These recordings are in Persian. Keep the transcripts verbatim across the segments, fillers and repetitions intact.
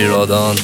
ایرادان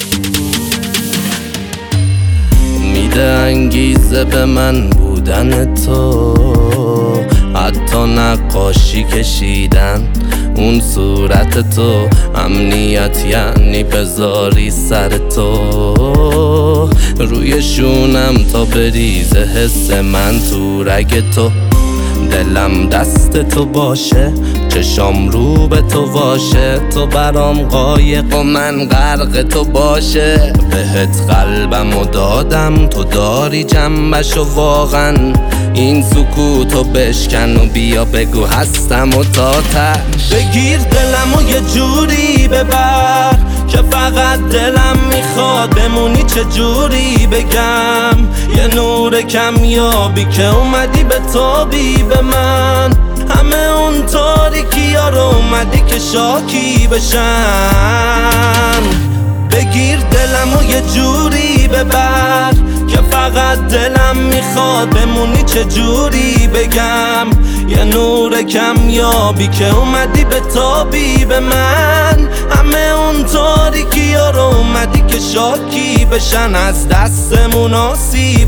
میده انگیزه به من بودن تو، حتی نقاشی کشیدن اون صورت تو. امنیت یعنی بذاری سر تو روی شونم تا بریزه حس من تو رگ تو. دلم دست تو باشه، چشام رو به تو باشه، تو برام قایق و من غرق تو باشه. بهت قلبمو دادم تو داری جنبشو، واقعا این سکوتو بشکن و بیا بگو هستم و تا تش. بگیر دلمو یه جوری ببر که فقط دلم میخواد بمونی، چه جوری بگم یه نور کمیابی که اومدی به تابی به من. همه اون تاریکی ها رو اومدی که شاکی بشن. بگیر دلمو یه جوری ببر که فقط دلم میخواد بمونی، چه جوری بگم یه نور کمیابی که اومدی به تابی به من. همه اون تاریکی ها رو اومدی که شاکی بشن، از دستمون آسی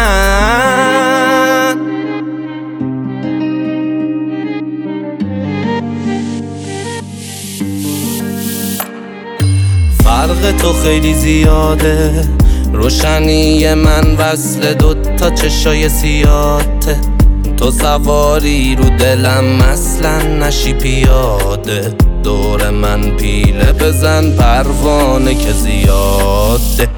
بشن. فرق تو خیلی زیاده، روشنی من وصل دوتا چشای سیاته. تو سواری رو دلم اصلا نشی پیاده، دور من پیله بزن پروانه که زیاده.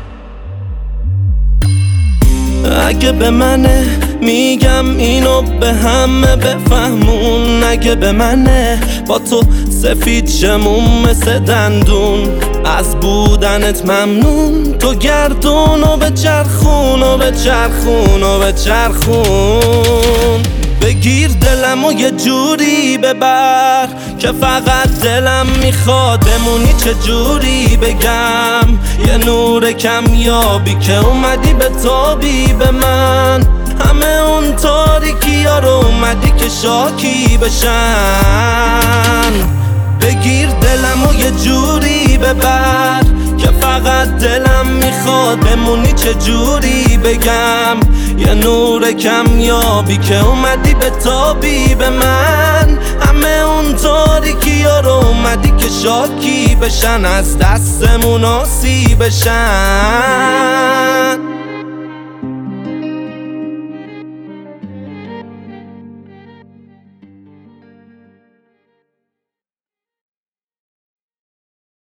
اگه به منه میگم اینو به همه بفهمون، اگه به منه با تو سفید شمون مثل دندون. از بودنت ممنون، تو گردون و به چرخون و به چرخون و به چرخون. بگیر دلمو یه جوری ببر که فقط دلم میخواد بمونی، چه جوری بگم یه نور کمیابی که اومدی به تابی به من. همه اون تاریکی ها رو اومدی که شاکی بشن. بگیر دلمو یه جوری ببر که فقط دلم میخواد بمونی، چه جوری بگم یه نور کمیابی که اومدی به تابی به من. همه اون تاریکی ها رو اومدی که شاکی بشن، از دستمون آسی بشن.